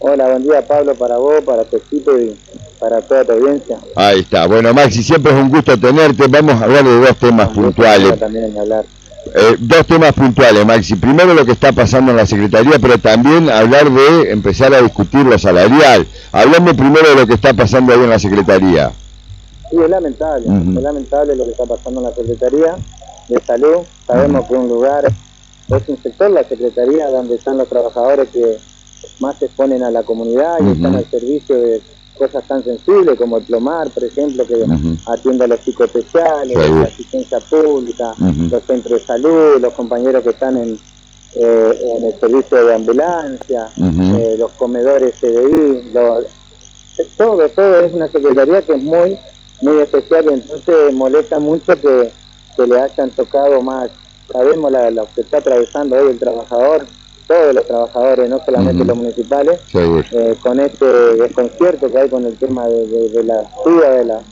Hola, buen día Pablo, para vos, para Tecito y para toda tu audiencia. Ahí está. Bueno, Maxi, siempre es un gusto tenerte. Vamos a hablar de dos temas Un gusto mío puntuales. también en hablar. Dos temas puntuales, Maxi. Primero lo que está pasando en la Secretaría, pero también hablar de empezar a discutir lo salarial. Hablame primero de lo que está pasando ahí en la Secretaría. Sí, es lamentable lo que está pasando en la Secretaría de Salud. Sabemos que un lugar, es un sector, la Secretaría, donde están los trabajadores que más se exponen a la comunidad y están al servicio de cosas tan sensibles como el Plomar, por ejemplo, que atiende a los psicoespeciales, la asistencia pública, los centros de salud, los compañeros que están en el servicio de ambulancia, los comedores CDI, todo es una secretaría que es muy especial, y entonces molesta mucho que le hayan tocado más. Sabemos lo que está atravesando hoy el trabajador, todos los trabajadores, no solamente los municipales, con este desconcierto que hay con el tema de la suba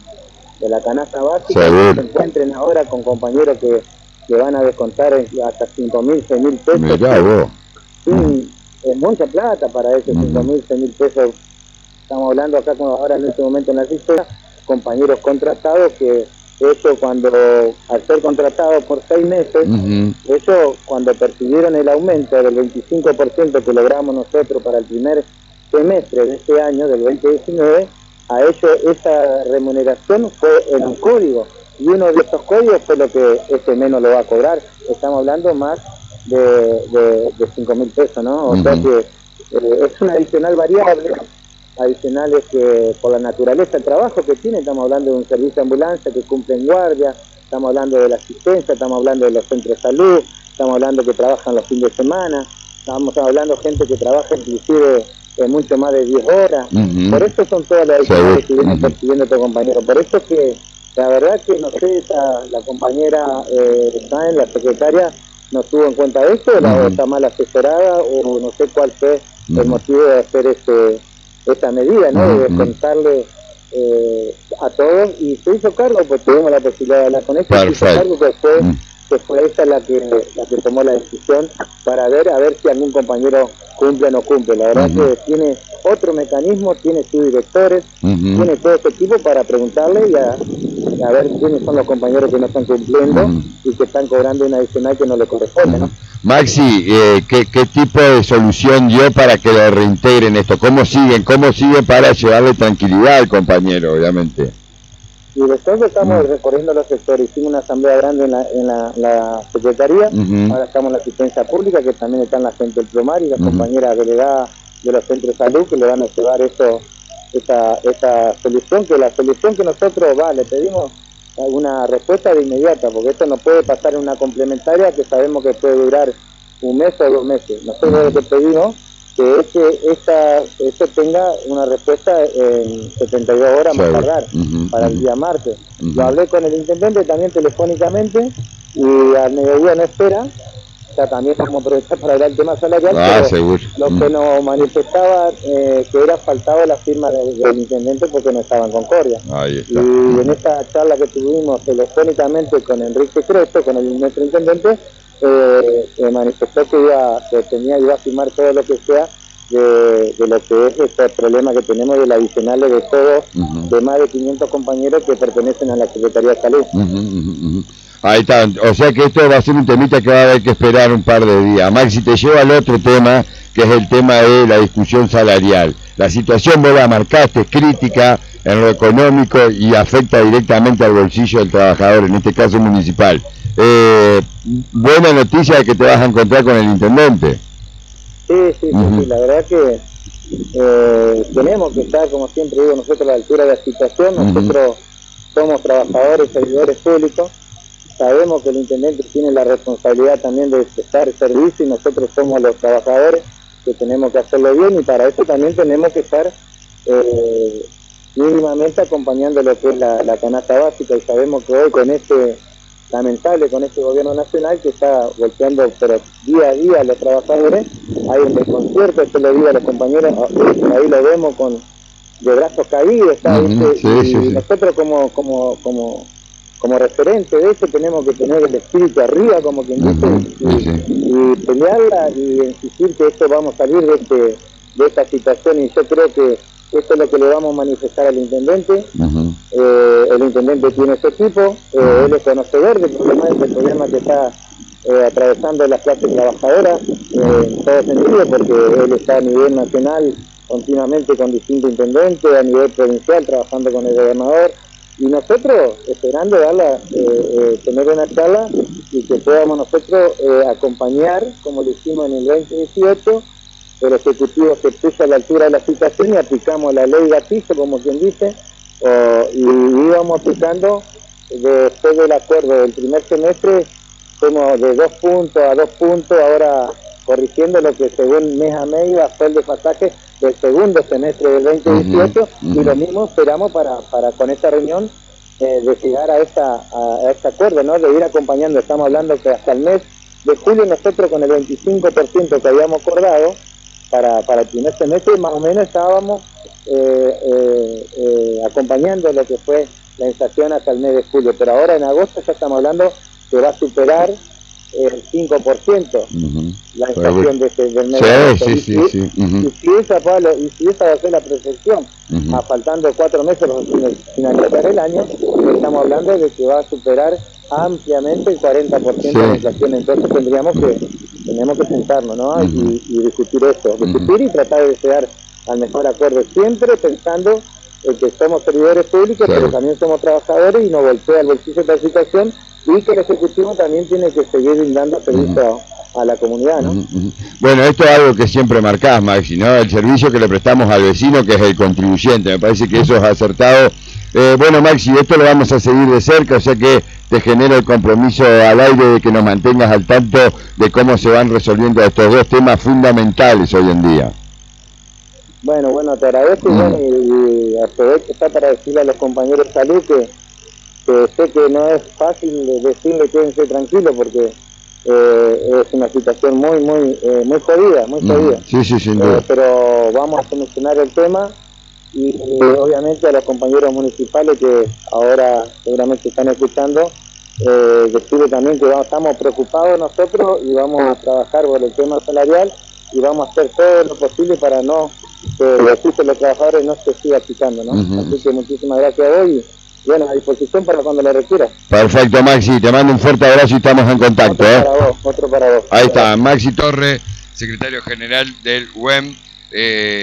de la canasta básica, que se encuentren ahora con compañeros que van a descontar hasta 5.000, 6.000 pesos. Mirá vos. Sí, es mucha plata para esos 5.000, 6.000 pesos. Estamos hablando acá ahora en este momento en la cifra, compañeros contratados que ellos al ser contratados por 6 meses, ellos cuando percibieron el aumento del 25% que logramos nosotros para el primer semestre de este año, del 2019, a ellos esa remuneración fue en un código, y uno de estos códigos fue lo que este menos lo va a cobrar. Estamos hablando más de 5.000 pesos, ¿no? O sea que es una adicional variable, adicionales que por la naturaleza del trabajo que tiene. Estamos hablando de un servicio de ambulancia que cumple en guardia, estamos hablando de la asistencia, estamos hablando de los centros de salud, estamos hablando que trabajan los fines de semana, estamos hablando de gente que trabaja inclusive mucho más de 10 horas. Por eso son todas las adicionales que vienen persiguiendo tu compañero. Por eso que la verdad que no sé, la compañera Sáenz, la secretaria, no tuvo en cuenta esto, o está mal asesorada, o no sé cuál fue el motivo de hacer esta medida, ¿no? De descontarle a todos, y se hizo cargo, pues tuvimos la posibilidad de hablar con ella, se hizo cargo que fue ella la que tomó la decisión para a ver si algún compañero cumple o no cumple. La verdad que tiene otro mecanismo, tiene sus directores, tiene todo ese tipo para preguntarle y a ver quiénes son los compañeros que no están cumpliendo y que están cobrando una adicional que no le corresponde, ¿no? Maxi, ¿qué tipo de solución dio para que lo reintegren esto? ¿Cómo siguen para llevarle tranquilidad al compañero, obviamente? Y después estamos recorriendo los sectores. Hicimos una asamblea grande en la Secretaría, ahora estamos en la asistencia pública, que también están la gente del Plomar y las compañeras delegadas de los centros de salud, que le van a llevar esa solución, que la solución que nosotros le pedimos una respuesta de inmediata, porque esto no puede pasar en una complementaria que sabemos que puede durar un mes o 2 meses. Nosotros lo que pedimos que esto tenga una respuesta en 72 horas más tardar, para el día martes. Lo hablé con el intendente también telefónicamente, y al mediodía no espera. O sea, también vamos a aprovechar para hablar del tema salarial, pero lo que nos manifestaba que era faltado la firma del intendente porque no estaba en Concordia. Y en esta charla que tuvimos telefónicamente con Enrique Cresto, con nuestro intendente, manifestó que iba a firmar todo lo que sea de lo que es este problema que tenemos de la adicionales de todos, de más de 500 compañeros que pertenecen a la Secretaría de Salud. Ahí está, o sea que esto va a ser un temita que va a haber que esperar un par de días. Maxi, te lleva al otro tema, que es el tema de la discusión salarial. La situación, vos la marcaste, es crítica en lo económico y afecta directamente al bolsillo del trabajador, en este caso municipal. Buena noticia de que te vas a encontrar con el intendente. Sí, la verdad que tenemos que estar, como siempre digo, nosotros a la altura de la situación. Nosotros somos trabajadores, servidores públicos, sabemos que el intendente tiene la responsabilidad también de prestar servicio, y nosotros somos los trabajadores que tenemos que hacerlo bien, y para eso también tenemos que estar mínimamente acompañando lo que es la canasta básica. Y sabemos que hoy con con este gobierno nacional que está golpeando pero día a día a los trabajadores, hay un desconcierto, esto lo digo a los compañeros, ahí lo vemos de brazos caídos, y nosotros como referente de eso tenemos que tener el espíritu arriba, como quien dice, y pelearla y insistir que esto vamos a salir de esta situación, y yo creo que esto es lo que le vamos a manifestar al intendente. El intendente tiene ese equipo, él es conocedor del problema que está atravesando las clases trabajadoras en todo sentido, porque él está a nivel nacional continuamente con distintos intendentes, a nivel provincial trabajando con el gobernador, y nosotros esperando tener una charla y que podamos nosotros acompañar, como lo hicimos en el 2018, el Ejecutivo se puso a la altura de la situación y aplicamos la ley gatillo, como quien dice, y íbamos aplicando después del acuerdo del primer semestre, como de 2 puntos a 2 puntos, ahora corrigiendo lo que según mes a mes fue el desfasaje del segundo semestre del 2018, y lo mismo esperamos para con esta reunión de llegar a este acuerdo, ¿no? De ir acompañando. Estamos hablando que hasta el mes de julio nosotros con el 25% que habíamos acordado para el primer semestre, más o menos estábamos acompañando lo que fue la inflación hasta el mes de julio, pero ahora en agosto ya estamos hablando que va a superar el 5% la inflación del mes de agosto. Y si esa va a ser la proyección, faltando 4 meses para finalizar el año, estamos hablando de que va a superar ampliamente el 40% de la inflación. Entonces tenemos que sentarnos, ¿no? y discutir esto, discutir y tratar de llegar al mejor acuerdo, siempre pensando que somos servidores públicos, pero también somos trabajadores, y nos golpea el bolsillo de la situación, y que el Ejecutivo también tiene que seguir brindando servicio a la comunidad, ¿no? Bueno, esto es algo que siempre marcás, Maxi, ¿no? El servicio que le prestamos al vecino, que es el contribuyente. Me parece que eso es acertado. Bueno, Maxi, esto lo vamos a seguir de cerca, o sea que te genera el compromiso al aire de que nos mantengas al tanto de cómo se van resolviendo estos dos temas fundamentales hoy en día. Bueno, te agradezco, y aprovecho para decirle a los compañeros de salud que sé que no es fácil decirle quédense tranquilos, porque es una situación muy jodida, Sí, sin duda. pero vamos a solucionar el tema, y obviamente a los compañeros municipales que ahora seguramente están escuchando, decirle también que estamos preocupados nosotros y vamos a trabajar por el tema salarial, y vamos a hacer todo lo posible para que el beneficio de los trabajadores no se siga aplicando, ¿no? Así que muchísimas gracias a vos, y bueno, a disposición para cuando lo requieras. Perfecto, Maxi, te mando un fuerte abrazo y estamos en contacto. Otro para vos. Ahí está, Maxi Torre, secretario general del UEM.